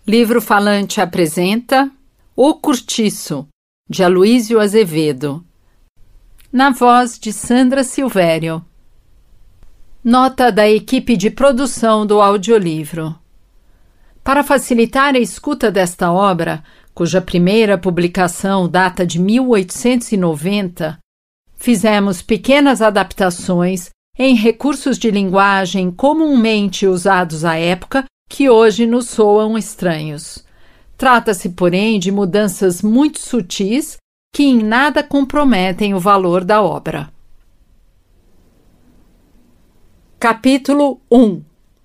Livro Falante apresenta O Curtiço, de Aloísio Azevedo, na voz de Sandra Silvério. Nota da equipe de produção do audiolivro. Para facilitar a escuta desta obra, cuja primeira publicação data de 1890, fizemos pequenas adaptações em recursos de linguagem comumente usados à época que hoje nos soam estranhos. Trata-se, porém, de mudanças muito sutis que em nada comprometem o valor da obra. Capítulo 1.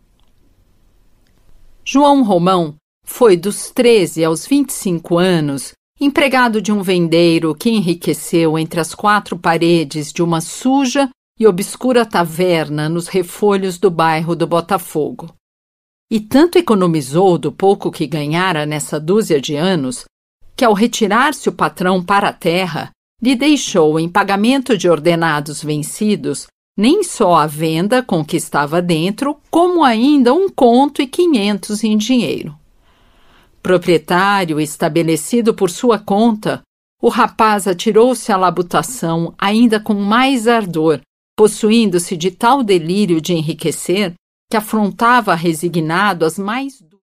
João Romão foi dos 13 aos 25 anos empregado de um vendeiro que enriqueceu entre as quatro paredes de uma suja e obscura taverna nos refolhos do bairro do Botafogo. E tanto economizou do pouco que ganhara nessa dúzia de anos, que ao retirar-se o patrão para a terra, lhe deixou em pagamento de ordenados vencidos nem só a venda com que estava dentro, como ainda 1,5 em dinheiro. Proprietário estabelecido por sua conta, o rapaz atirou-se à labutação ainda com mais ardor, possuindo-se de tal delírio de enriquecer que afrontava resignado as mais